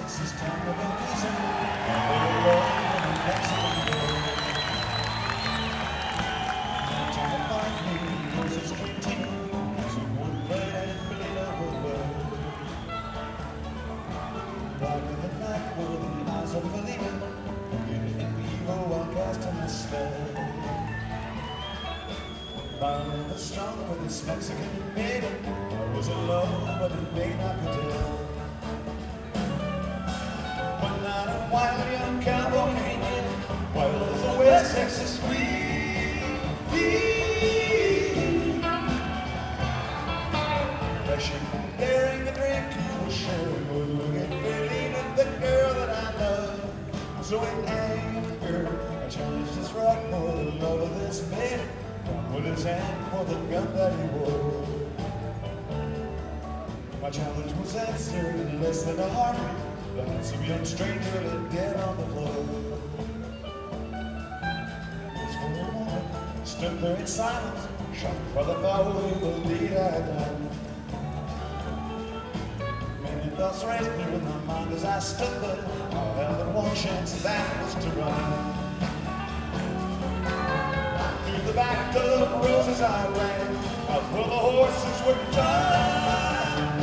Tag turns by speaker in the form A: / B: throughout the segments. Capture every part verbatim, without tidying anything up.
A: Texas town of El Paso, a little love in a Mexican girl. Now trying to find me Rose's Cantina, some wood bread and Belina woodwork. Back in the night were the eyes of Felina, getting in vivo while casting a spell. Violin was strong for this Mexican maiden. I was in love, but in vain I could tell. One night a wild young cowboy came in, wild as a West Texas weed. Fresh and daring a drink, he was sharing with looking Felina, the girl that I love. So in anger, I challenged this rock for the love of this maiden. Put his hand for the gun that he wore. My challenge was answered in less than a heartbeat. The handsome young stranger lay dead on the floor. Just for a moment, stood there in silence, shocked by the foul evil deed I had done. Many thoughts raced through my mind as I stood there. I had but one chance, that was to run. The back to the roses I ran, out where the horses were tied.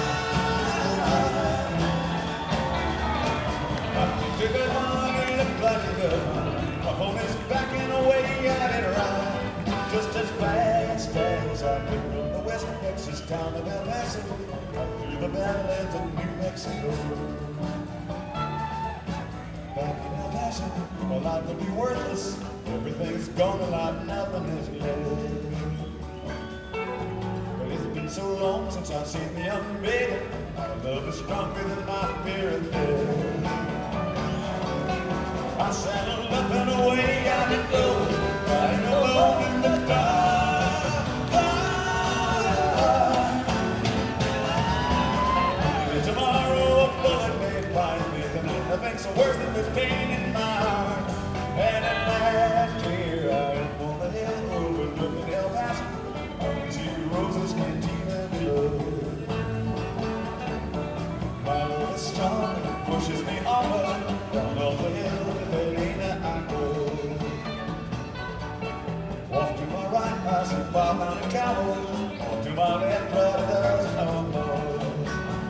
A: I took a long and looked like a gun. My pony's backing away at it right, just as fast as I could from the West Texas town of El Paso, out through the Badlands of New Mexico. Back in El Paso, my life would be worthless. Everything's gone a lot, nothing is left. But it's been so long since I've seen the young maiden. My love is stronger than my fear of death. I saddled up and away I did go, riding alone in the dark. Maybe tomorrow a bullet may find me, then nothing's worse than this pain in my heart. And at last here I am on the hill overlooking El Paso. I can see Rose's Cantina below. My love is strong and it pushes me onward. Down off the hill to Felina I go. Off to my right I see five mounted cowboys. Off to my left right a dozen of boys.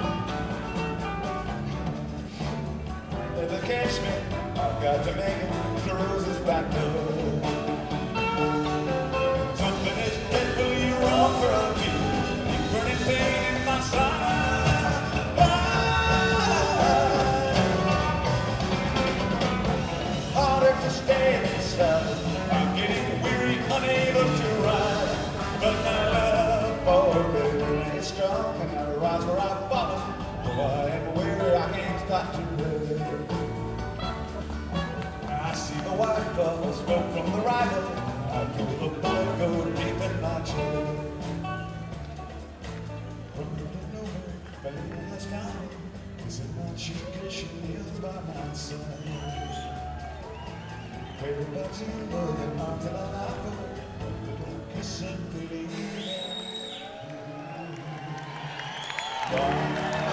A: If they catch me, I've got to make it to Rose's back door. Something is dreadfully wrong for me, deep burning pain in my side. Harder to stay in this love, I'm getting weary, unable to ride. But my love for her is strong, and I rise where I've fallen. Though I am weary, I can't stop to rest. White bubbles smoke from the rifle. I feel the bullet go deep in my chest. Over and over, Felina has found me, kissing my cheek as she kneels by my side. Everybody's in love and until I like her, kissing Felina.